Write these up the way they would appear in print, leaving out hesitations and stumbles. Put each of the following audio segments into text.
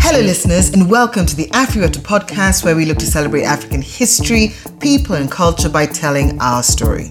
Hello listeners, and welcome to the Afriwetu podcast, where we look to celebrate African history, people and culture by telling our story.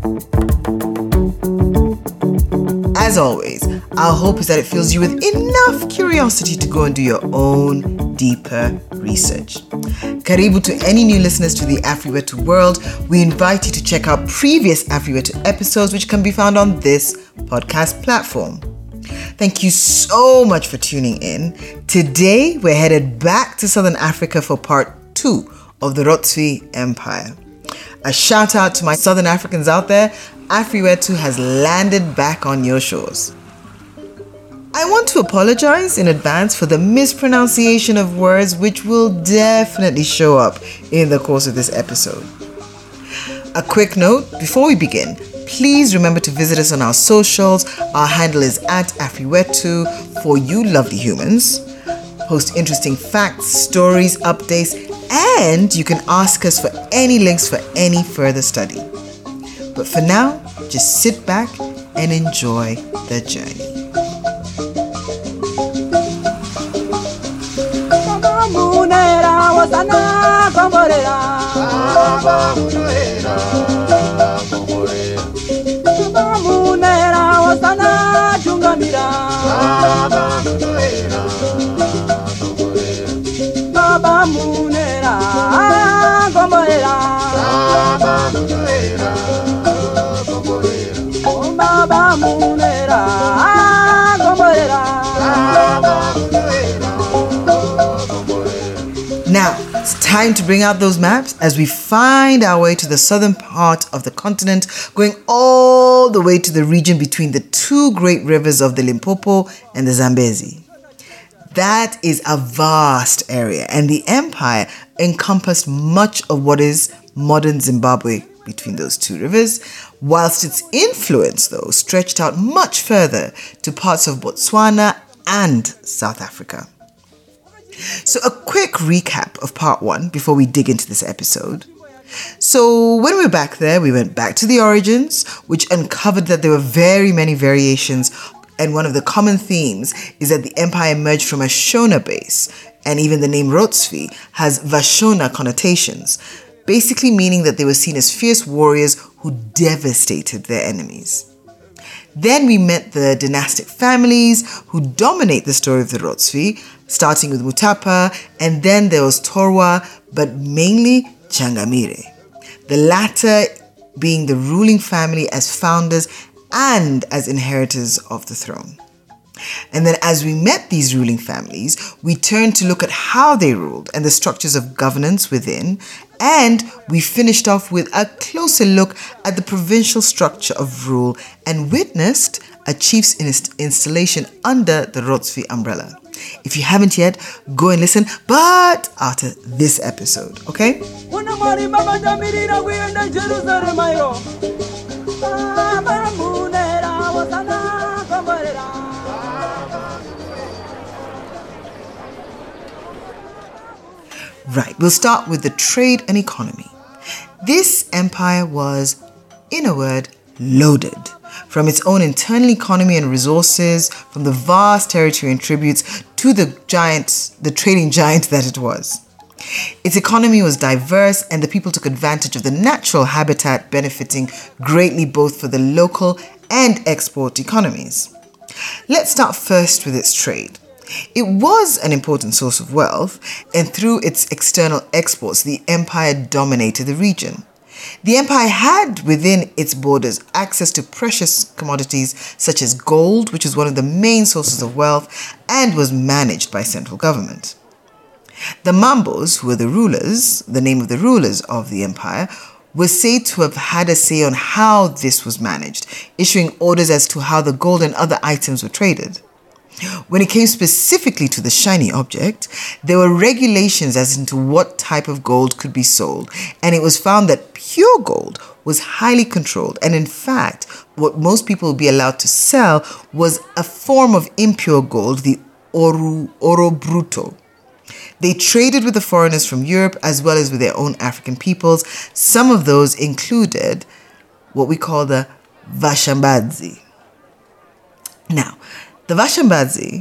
As always, our hope is that it fills you with enough curiosity to go and do your own deeper research. Karibu to any new listeners to the Afriwetu world. We invite you to check out previous Afriwetu episodes, which can be found on this podcast platform. Thank you so much for tuning in. Today, we're headed back to Southern Africa for part 2 of the Rotswi Empire. A shout out to my Southern Africans out there. Afriwetu has landed back on your shores. I want to apologize in advance for the mispronunciation of words which will definitely show up in the course of this episode. A quick note before we begin. Please remember to visit us on our socials. Our handle is @Afriwetu for you lovely humans. Post interesting facts, stories, updates, and you can ask us for any links for any further study. But for now, just sit back and enjoy the journey. Now, it's time to bring out those maps as we find our way to the southern part of the continent, going all the way to the region between the two great rivers of the Limpopo and the Zambezi. That is a vast area, and the empire encompassed much of what is modern Zimbabwe between those two rivers, whilst its influence, though, stretched out much further to parts of Botswana and South Africa. So a quick recap of part 1 before we dig into this episode. So when we were back there, we went back to the origins, which uncovered that there were very many variations, and one of the common themes is that the empire emerged from a Shona base, and even the name Rotswi has Vashona connotations, basically meaning that they were seen as fierce warriors who devastated their enemies. Then we met the dynastic families who dominate the story of the Rotswi, starting with Mutapa, and then there was Torwa, but mainly Changamire. The latter being the ruling family as founders and as inheritors of the throne. And then as we met these ruling families, we turned to look at how they ruled and the structures of governance within, and we finished off with a closer look at the provincial structure of rule and witnessed a chief's installation under the Rotswi umbrella. If you haven't yet, go and listen, but after this episode, okay? Right, we'll start with the trade and economy. This empire was, in a word, loaded. From its own internal economy and resources, from the vast territory and tributes to the trading giant that it was. Its economy was diverse, and the people took advantage of the natural habitat, benefiting greatly both for the local and export economies. Let's start first with its trade. It was an important source of wealth, and through its external exports, the empire dominated the region. The empire had within its borders access to precious commodities such as gold, which was one of the main sources of wealth, and was managed by central government. The Mambos, who were the rulers, the name of the rulers of the empire, were said to have had a say on how this was managed, issuing orders as to how the gold and other items were traded. When it came specifically to the shiny object, there were regulations as into what type of gold could be sold, and it was found that pure gold was highly controlled, and in fact, what most people would be allowed to sell was a form of impure gold, the oro bruto. They traded with the foreigners from Europe as well as with their own African peoples. Some of those included what we call the Vashambadzi. Now, the Vashambadzi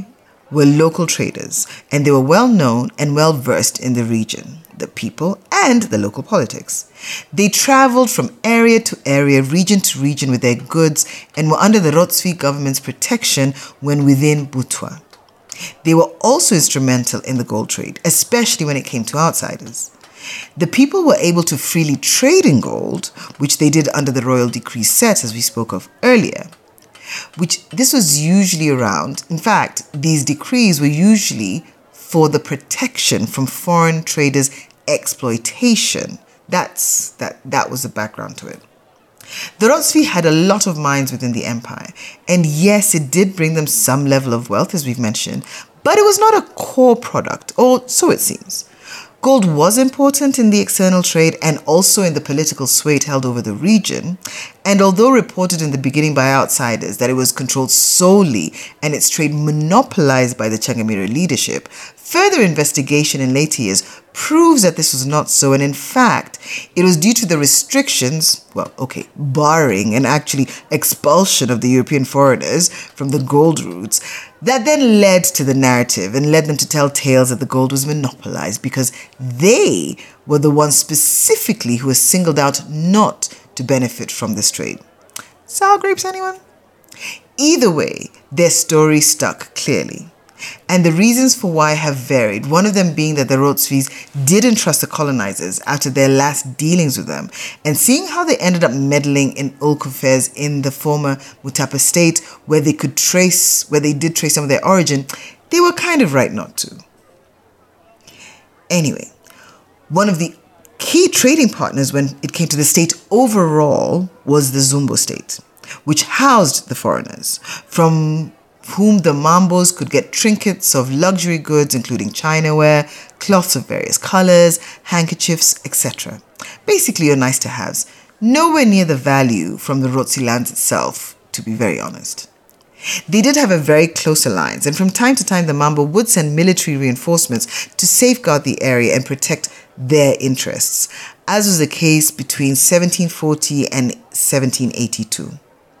were local traders, and they were well known and well versed in the region, the people, and the local politics. They traveled from area to area, region to region with their goods, and were under the Rotsvi government's protection when within Butwa. They were also instrumental in the gold trade, especially when it came to outsiders. The people were able to freely trade in gold, which they did under the royal decree set, as we spoke of earlier. This was usually around, in fact, these decrees were usually for the protection from foreign traders' exploitation. That was the background to it. The Rotsvi had a lot of mines within the empire, and yes, it did bring them some level of wealth, as we've mentioned, but it was not a core product, or so it seems. Gold was important in the external trade and also in the political sway it held over the region, and although reported in the beginning by outsiders that it was controlled solely and its trade monopolized by the Changamire leadership, further investigation in later years proves that this was not so, and in fact, it was due to the restrictions, barring and actually expulsion of the European foreigners from the gold routes, that then led to the narrative and led them to tell tales that the gold was monopolized because they were the ones specifically who were singled out not to benefit from this trade. Sour grapes, anyone? Either way, their story stuck clearly. And the reasons for why have varied, one of them being that the Rotsvis didn't trust the colonizers after their last dealings with them, and seeing how they ended up meddling in Ulk affairs in the former Mutapa state where they did trace some of their origin, they were kind of right not to. Anyway, one of the key trading partners when it came to the state overall was the Zumbo state, which housed the foreigners, from whom the Mambos could get trinkets of luxury goods including chinaware, cloths of various colors, handkerchiefs, etc. Basically your nice to haves, nowhere near the value from the Rotsi lands itself, to be very honest. They did have a very close alliance, and from time to time the Mambo would send military reinforcements to safeguard the area and protect their interests, as was the case between 1740 and 1782.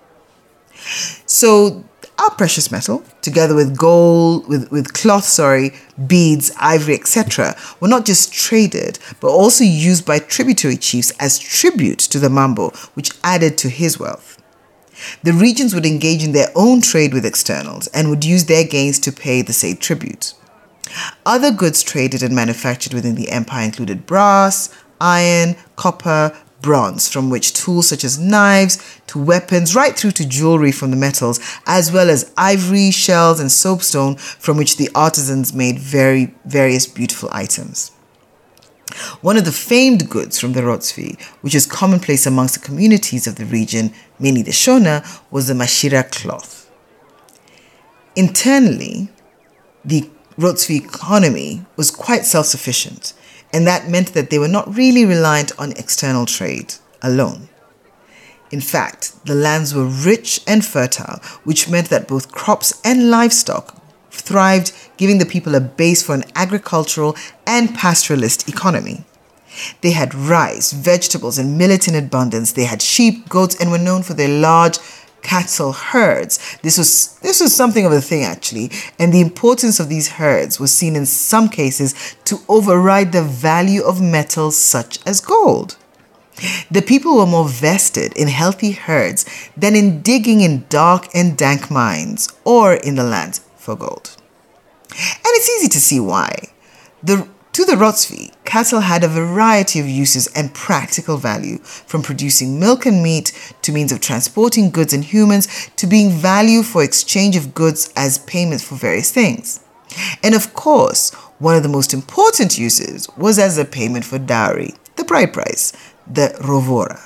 So our precious metal, together with gold, with cloth, beads, ivory, etc., were not just traded, but also used by tributary chiefs as tribute to the Mambo, which added to his wealth. The regions would engage in their own trade with externals and would use their gains to pay the said tribute. Other goods traded and manufactured within the empire included brass, iron, copper, bronze, from which tools such as knives to weapons, right through to jewelry from the metals, as well as ivory, shells, and soapstone, from which the artisans made various beautiful items. One of the famed goods from the Rotsvi, which is commonplace amongst the communities of the region, mainly the Shona, was the Mashira cloth. Internally, the Rotsvi economy was quite self-sufficient, and that meant that they were not really reliant on external trade alone. In fact, the lands were rich and fertile, which meant that both crops and livestock thrived, giving the people a base for an agricultural and pastoralist economy. They had rice, vegetables, and millet in abundance. They had sheep, goats, and were known for their large cattle herds. This was something of a thing, actually, and the importance of these herds was seen in some cases to override the value of metals such as gold. The people were more vested in healthy herds than in digging in dark and dank mines or in the land for gold. And it's easy to see why. To the Rotsvi, cattle had a variety of uses and practical value, from producing milk and meat to means of transporting goods and humans to being value for exchange of goods as payments for various things. And of course, one of the most important uses was as a payment for dowry, the bride price, the rovora.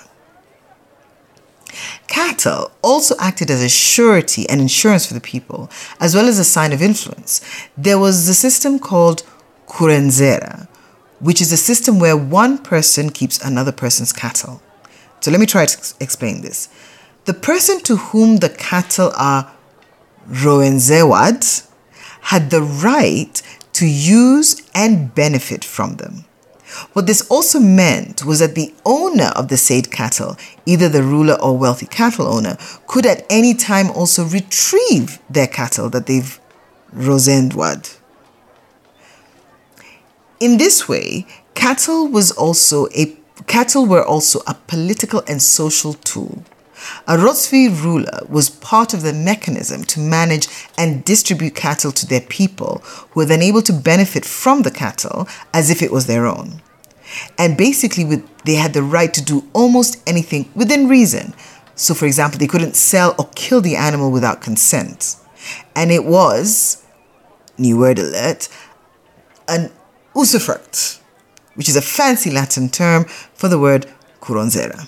Cattle also acted as a surety and insurance for the people, as well as a sign of influence. There was a system called kurenzera, which is a system where one person keeps another person's cattle. So let me try to explain this. The person to whom the cattle are roenzewad had the right to use and benefit from them. What this also meant was that the owner of the said cattle, either the ruler or wealthy cattle owner, could at any time also retrieve their cattle that they've Rosendwad. In this way, cattle were also a political and social tool. A Rotsvi ruler was part of the mechanism to manage and distribute cattle to their people, who were then able to benefit from the cattle as if it was their own. And basically, they had the right to do almost anything within reason. So, for example, they couldn't sell or kill the animal without consent. And it was, new word alert, an usufruct, which is a fancy Latin term for the word curonzera.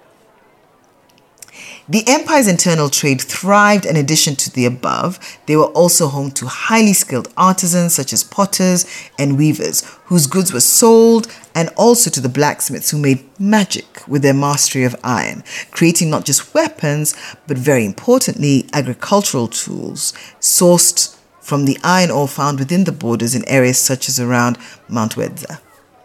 The empire's internal trade thrived. In addition to the above, they were also home to highly skilled artisans such as potters and weavers, whose goods were sold, and also to the blacksmiths who made magic with their mastery of iron, creating not just weapons, but very importantly, agricultural tools sourced from the iron ore found within the borders in areas such as around Mount Wedza.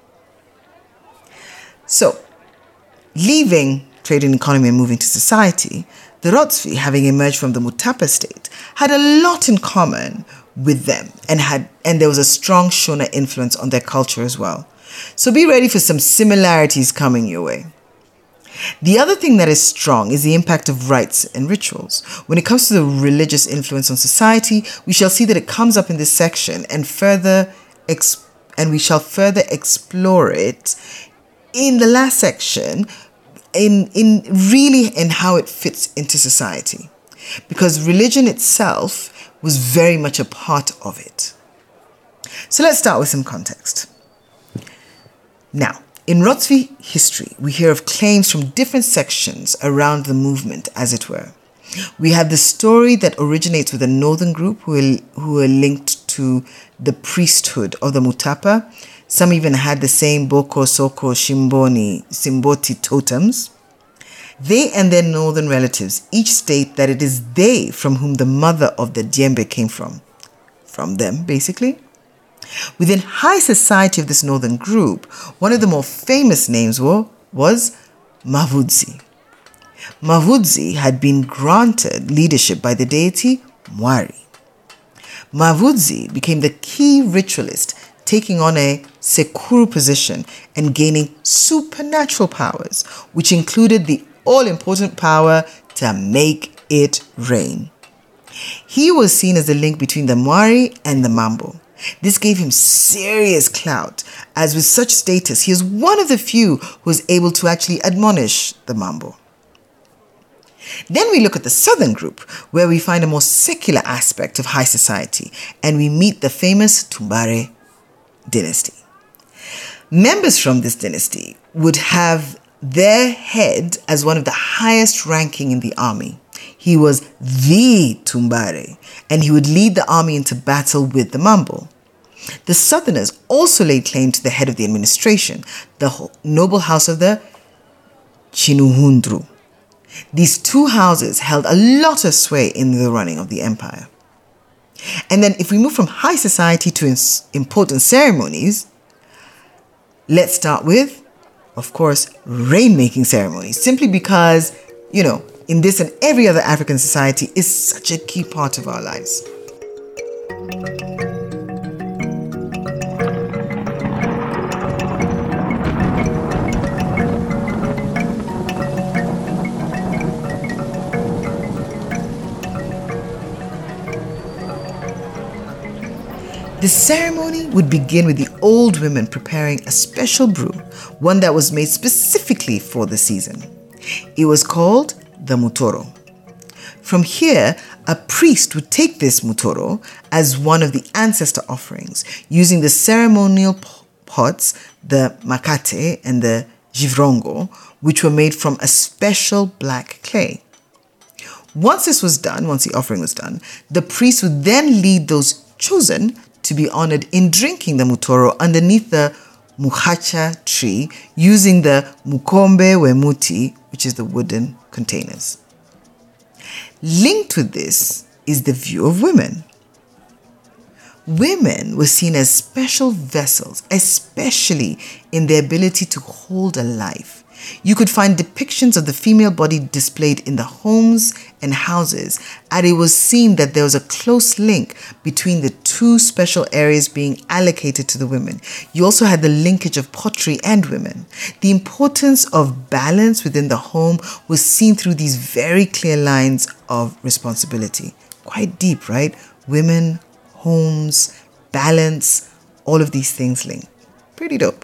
So, leaving trade and economy and moving to society, the Rotsvi, having emerged from the Mutapa state, had a lot in common with them, and there was a strong Shona influence on their culture as well. So be ready for some similarities coming your way. The other thing that is strong is the impact of rites and rituals. When it comes to the religious influence on society, we shall see that it comes up in this section and we shall further explore it in the last section in how it fits into society, because religion itself was very much a part of it. So let's start with some context. Now, in Rotsvi history, we hear of claims from different sections around the movement, as it were. We have the story that originates with a northern group who are linked to the priesthood of the Mutapa. Some even had the same Boko, Soko, Shimboni, Simboti totems. They and their northern relatives each state that it is they from whom the mother of the Diembe came from. From them, basically. Within high society of this northern group, one of the more famous names was Mavudzi. Mavudzi had been granted leadership by the deity Mwari. Mavudzi became the key ritualist, taking on a Sekuru position and gaining supernatural powers, which included the all-important power to make it rain. He was seen as the link between the Mwari and the Mambo. This gave him serious clout, as with such status, he is one of the few who was able to actually admonish the Mambo. Then we look at the southern group, where we find a more secular aspect of high society, and we meet the famous Tumbare dynasty. Members from this dynasty would have their head as one of the highest ranking in the army. He was the Tumbare, and he would lead the army into battle with the Mambo. The Southerners also laid claim to the head of the administration, the noble house of the Chinuhundru. These two houses held a lot of sway in the running of the empire. And then if we move from high society to important ceremonies, let's start with, of course, rainmaking ceremonies, simply because, in this and every other African society is such a key part of our lives. The ceremony would begin with the old women preparing a special brew, one that was made specifically for the season. It was called the mutoro. From here, a priest would take this mutoro as one of the ancestor offerings, using the ceremonial pots, the makate and the jivrongo, which were made from a special black clay. Once the offering was done, the priest would then lead those chosen to be honored in drinking the mutoro underneath the muhacha tree using the mukombe wemuti, which is the wooden containers. Linked with this is the view of women. Women were seen as special vessels, especially in their ability to hold a life. You could find depictions of the female body displayed in the homes and houses, and it was seen that there was a close link between the two special areas being allocated to the women. You also had the linkage of pottery and women. The importance of balance within the home was seen through these very clear lines of responsibility. Quite deep, right? Women, homes, balance, all of these things linked. Pretty dope.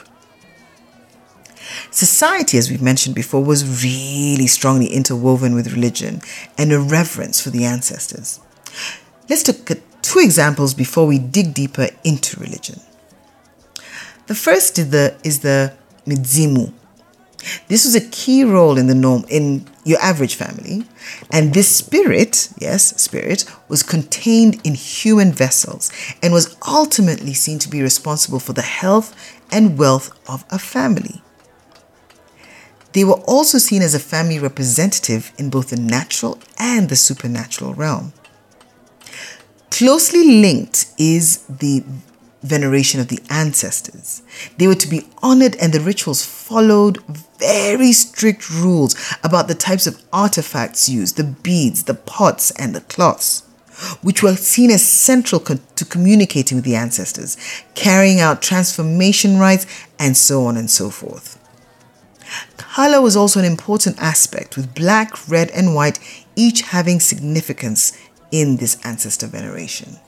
Society, as we've mentioned before, was really strongly interwoven with religion and a reverence for the ancestors. Let's look at two examples before we dig deeper into religion. The first is the Midzimu. This was a key role in the norm in your average family, and this spirit, was contained in human vessels and was ultimately seen to be responsible for the health and wealth of a family. They were also seen as a family representative in both the natural and the supernatural realm. Closely linked is the veneration of the ancestors. They were to be honored, and the rituals followed very strict rules about the types of artifacts used, the beads, the pots, and the cloths, which were seen as central to communicating with the ancestors, carrying out transformation rites, and so on and so forth. Color was also an important aspect, with black, red, and white each having significance in this ancestor veneration.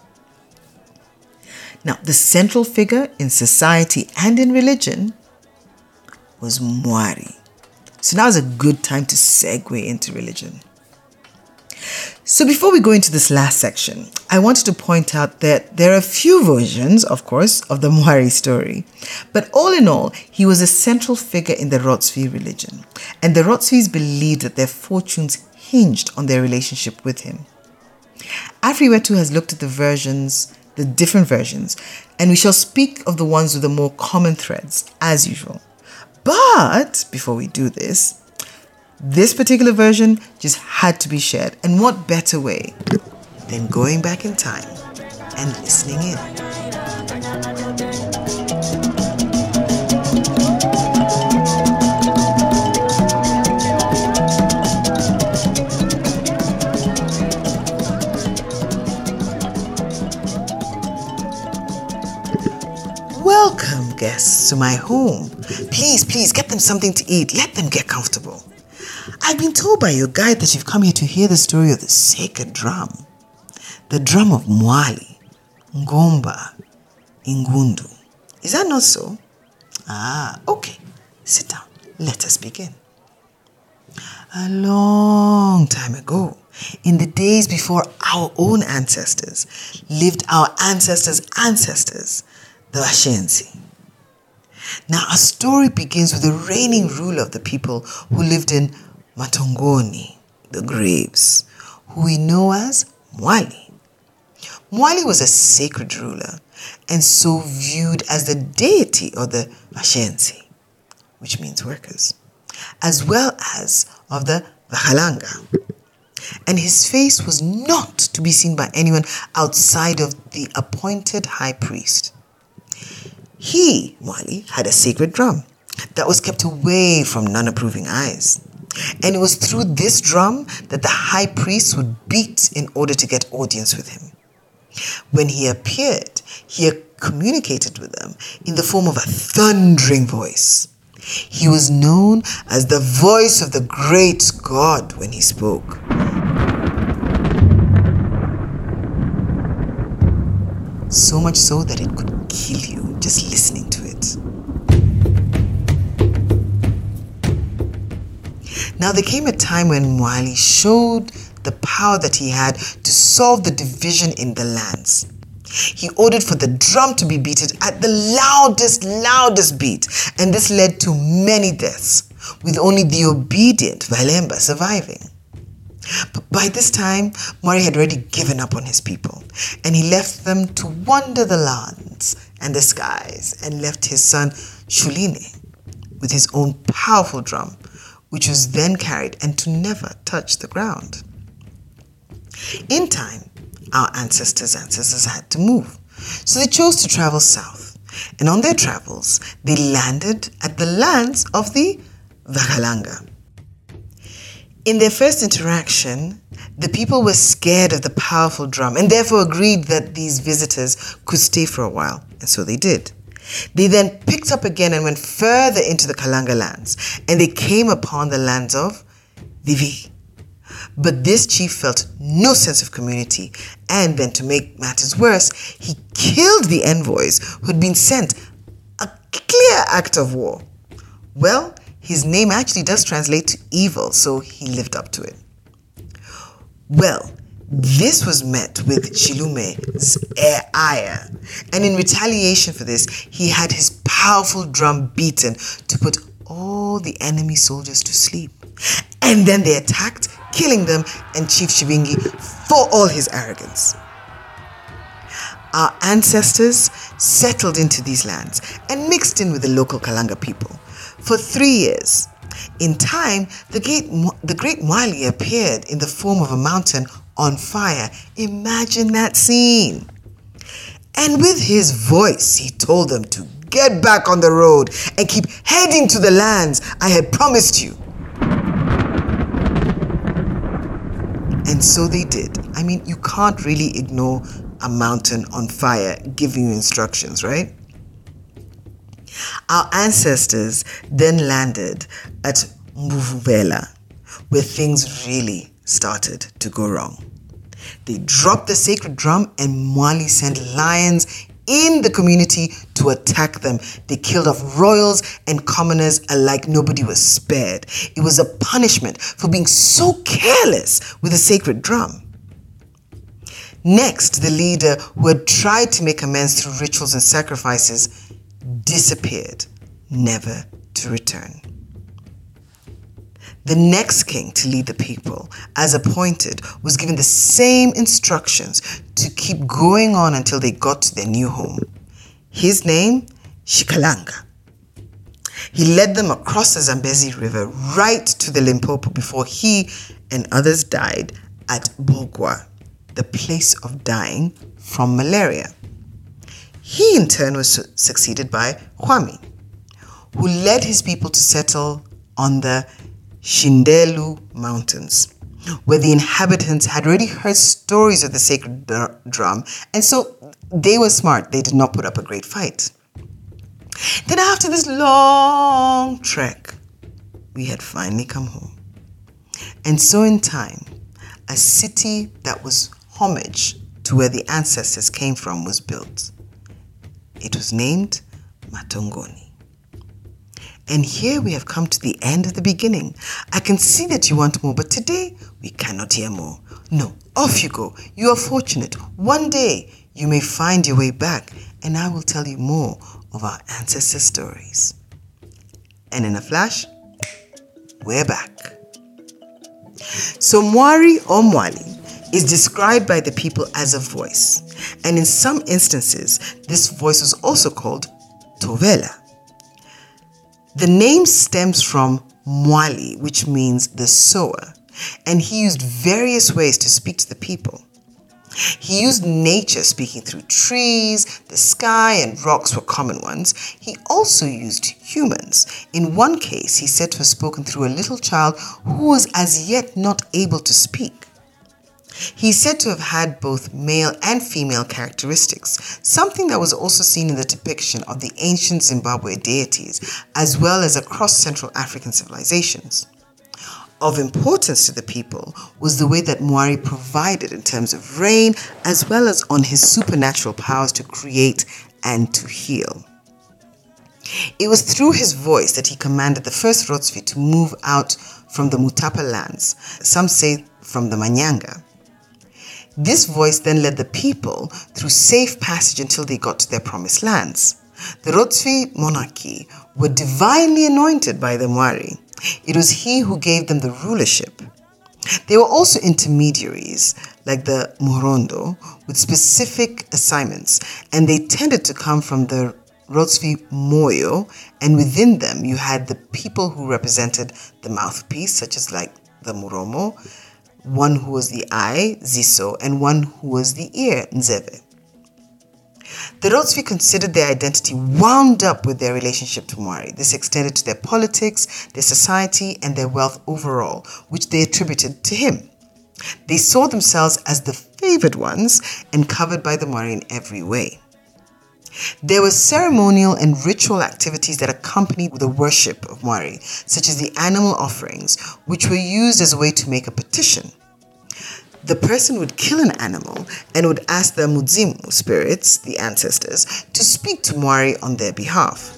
Now, the central figure in society and in religion was Mwari. So now is a good time to segue into religion. So before we go into this last section, I wanted to point out that there are a few versions, of course, of the Mwari story. But all in all, he was a central figure in the Rotsvi religion. And the Rotsvis believed that their fortunes hinged on their relationship with him. Afriwetu has looked at the different versions, and we shall speak of the ones with the more common threads, as usual. But before we do this particular version just had to be shared. And what better way than going back in time and listening in? Welcome, guests, to my home. Please get them something to eat. Let them get comfortable. I've been told by your guide that you've come here to hear the story of the sacred drum. The drum of Mwali, Ngomba, Ingundu. Is that not so? Okay. Sit down. Let us begin. A long time ago, in the days before our own ancestors, lived our ancestors' ancestors, the Washensi. Now, our story begins with the reigning ruler of the people who lived in Matongoni, the graves, who we know as Mwali. Mwali was a sacred ruler and so viewed as the deity of the Washensi, which means workers, as well as of the Vahalanga. And his face was not to be seen by anyone outside of the appointed high priest. He, Mwali, had a sacred drum that was kept away from non-approving eyes. And it was through this drum that the high priest would beat in order to get audience with him. When he appeared, he communicated with them in the form of a thundering voice. He was known as the voice of the great God when he spoke. So much so that it could kill you just listening to it. Now there came a time when Mwali showed the power that he had to solve the division in the lands. He ordered for the drum to be beaten at the loudest beat, and this led to many deaths, with only the obedient Valemba surviving. But by this time, Mwari had already given up on his people, and he left them to wander the lands and the skies, and left his son Shuline with his own powerful drum, which was then carried and to never touch the ground. In time, our ancestors had to move, so they chose to travel south, and on their travels, they landed at the lands of the Vakalanga. In their first interaction, the people were scared of the powerful drum and therefore agreed that these visitors could stay for a while, and so they did. They then picked up again and went further into the Kalanga lands, and they came upon the lands of Vivi. But this chief felt no sense of community, and then to make matters worse, he killed the envoys who had been sent, a clear act of war. Well, his name actually does translate to evil, so he lived up to it. Well, this was met with Chilume's ire, and in retaliation for this, he had his powerful drum beaten to put all the enemy soldiers to sleep. And then they attacked, killing them and Chief Chibingi for all his arrogance. Our ancestors settled into these lands and mixed in with the local Kalanga people for 3 years. In time, the great Mwali appeared in the form of a mountain on fire. Imagine that scene. And with his voice, he told them to get back on the road and keep heading to the lands I had promised you. And so they did. I mean, you can't really ignore a mountain on fire giving you instructions, right? Our ancestors then landed at Mbuvubela, where things really started to go wrong. They dropped the sacred drum and Mwali sent lions in the community to attack them. They killed off royals and commoners alike. Nobody was spared. It was a punishment for being so careless with the sacred drum. Next, the leader who had tried to make amends through rituals and sacrifices disappeared, never to return. The next king to lead the people, as appointed, was given the same instructions to keep going on until they got to their new home. His name, Shikalanga. He led them across the Zambezi River right to the Limpopo before he and others died at Bogwa, the place of dying from malaria. He in turn was succeeded by Kwame, who led his people to settle on the Shindelu Mountains, where the inhabitants had already heard stories of the sacred drum, and so they were smart. They did not put up a great fight. Then after this long trek, we had finally come home. And so in time, a city that was homage to where the ancestors came from was built. It was named Matongoni. And here we have come to the end of the beginning. I can see that you want more, but today we cannot hear more. No, off you go. You are fortunate. One day you may find your way back, and I will tell you more of our ancestor stories. And in a flash, we're back. So Mwari or Mwali is described by the people as a voice. And in some instances, this voice was also called Tovela. The name stems from Mwali, which means the sower, and he used various ways to speak to the people. He used nature, speaking through trees, the sky, and rocks were common ones. He also used humans. In one case, he said to have spoken through a little child who was as yet not able to speak. He is said to have had both male and female characteristics, something that was also seen in the depiction of the ancient Zimbabwe deities, as well as across Central African civilizations. Of importance to the people was the way that Mwari provided in terms of rain, as well as on his supernatural powers to create and to heal. It was through his voice that he commanded the first Rotsvi to move out from the Mutapa lands, some say from the Manyanga. This voice then led the people through safe passage until they got to their promised lands. The Rotsvi monarchy were divinely anointed by the Mwari. It was he who gave them the rulership. They were also intermediaries, like the Morondo, with specific assignments, and they tended to come from the Rotsvi Moyo, and within them you had the people who represented the mouthpiece, such as like the Muromo, one who was the eye, Ziso, and one who was the ear, Nzeve. The Rotsvi considered their identity wound up with their relationship to Mwari. This extended to their politics, their society, and their wealth overall, which they attributed to him. They saw themselves as the favored ones and covered by the Mwari in every way. There were ceremonial and ritual activities that accompanied the worship of Mwari, such as the animal offerings, which were used as a way to make a petition. The person would kill an animal and would ask the Mudzimu spirits, the ancestors, to speak to Mwari on their behalf.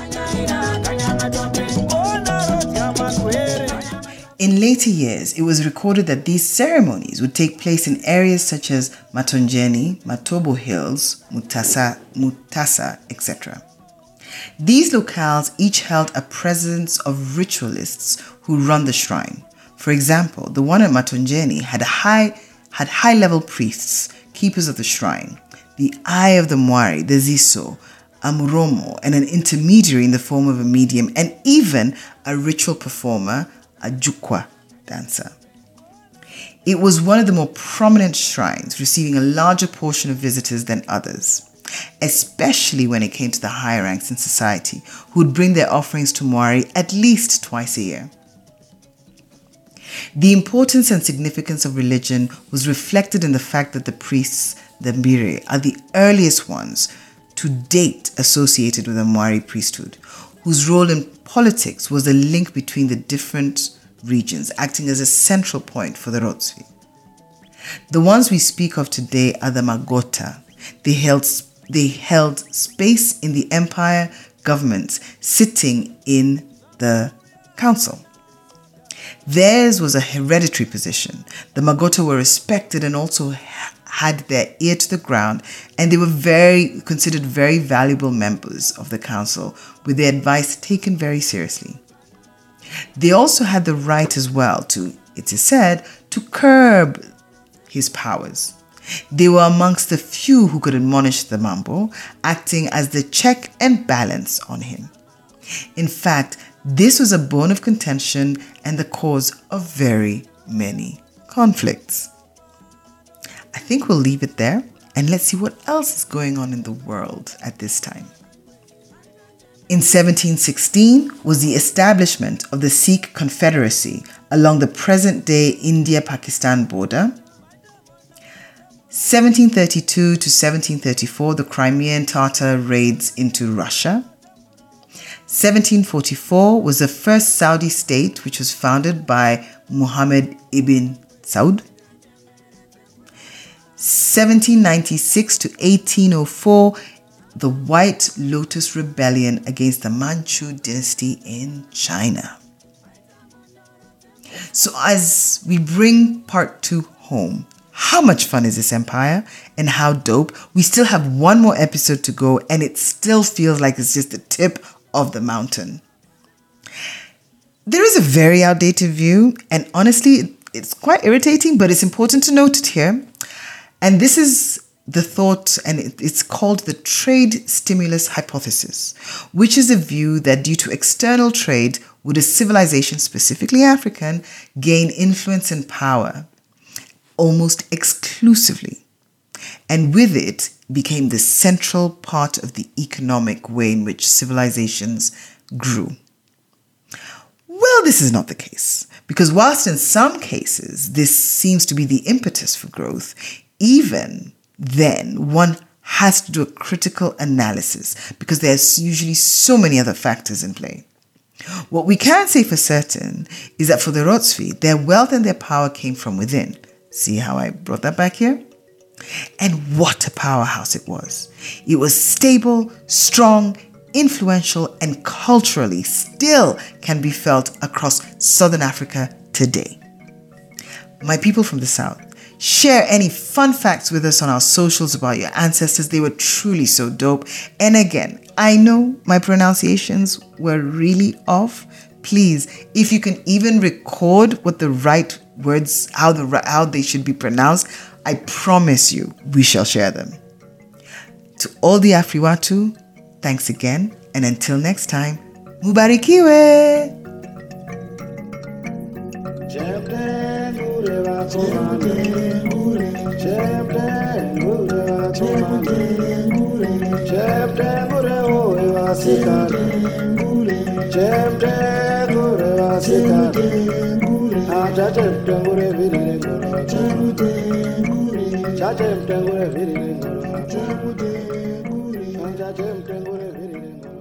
In later years, it was recorded that these ceremonies would take place in areas such as Matonjeni, Matobo Hills, Mutasa, etc. These locales each held a presence of ritualists who run the shrine. For example, the one at Matonjeni had high-level priests, keepers of the shrine, the Eye of the Mwari, the Ziso, a Muromo, and an intermediary in the form of a medium, and even a ritual performer, a Jukwa dancer. It was one of the more prominent shrines, receiving a larger portion of visitors than others, especially when it came to the higher ranks in society, who would bring their offerings to Mwari at least twice a year. The importance and significance of religion was reflected in the fact that the priests, the Mbire, are the earliest ones to date associated with the Mwari priesthood, whose role in politics was a link between the different regions, acting as a central point for the Rotsvi. The ones we speak of today are the Magota. They held space in the empire governments, sitting in the council. Theirs was a hereditary position. The Magota were respected and also had their ear to the ground, and they were considered very valuable members of the council, with their advice taken very seriously. They also had the right as well to, it is said, to curb his powers. They were amongst the few who could admonish the Mambo, acting as the check and balance on him. In fact, this was a bone of contention and the cause of very many conflicts. I think we'll leave it there and let's see what else is going on in the world at this time. In 1716 was the establishment of the Sikh Confederacy along the present-day India-Pakistan border. 1732 to 1734, the Crimean Tatar raids into Russia. 1744 was the first Saudi state, which was founded by Muhammad ibn Saud. 1796 to 1804, the White Lotus Rebellion against the Manchu dynasty in China. So as we bring part 2 home, how much fun is this empire and how dope? We still have one more episode to go and it still feels like it's just the tip of the mountain. There is a very outdated view, and honestly, it's quite irritating, but it's important to note it here. And this is the thought, and it's called the trade stimulus hypothesis, which is a view that due to external trade, would a civilization, specifically African, gain influence and power almost exclusively, and with it became the central part of the economic way in which civilizations grew. Well, this is not the case, because whilst in some cases this seems to be the impetus for growth, even then one has to do a critical analysis because there's usually so many other factors in play. What we can say for certain is that for the Rotsvi, their wealth and their power came from within. See how I brought that back here? And what a powerhouse it was. It was stable, strong, influential, and culturally still can be felt across Southern Africa today. My people from the South, share any fun facts with us on our socials about your ancestors. They were truly so dope. And again, I know my pronunciations were really off. Please, if you can even record what the right words, how they should be pronounced, I promise you, we shall share them. To all the Afriwatu, thanks again, and until next time, Mubarikiwe! Chapter, Chemtengure vasikare, chemtengure vasikare, aja chemtengure virire ngoro, cha chemtengure virire ngoro, aja chemtengure virire ngoro.